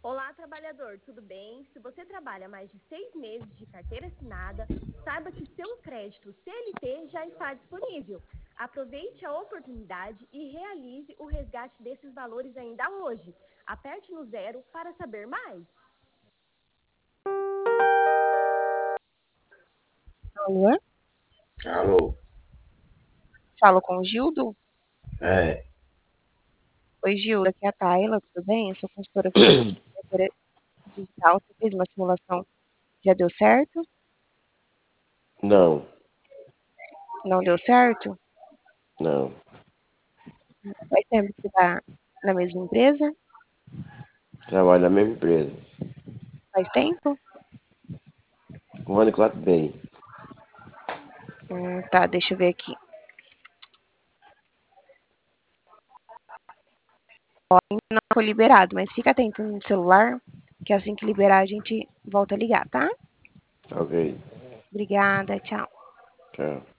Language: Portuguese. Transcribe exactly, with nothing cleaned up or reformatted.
Olá, trabalhador, tudo bem? Se você trabalha mais de seis meses de carteira assinada, saiba que seu crédito C L T já está disponível. Aproveite a oportunidade e realize o resgate desses valores ainda hoje. Aperte no zero para saber mais. Alô? Alô? Falo com o Gildo? É. Oi, Gildo, aqui é a Tayla, tudo bem? Eu sou consultora financeira digital. Você fez uma simulação, já deu certo? Não, Não deu certo? não. Faz tempo que você está na mesma empresa? Trabalho na mesma empresa. Faz tempo? Um ano e quatro meses. Hum, tá, deixa eu ver aqui. Ó, ainda não foi liberado, mas fica atento no celular, que assim que liberar a gente volta a ligar, tá? Ok. Obrigada, tchau. Tchau.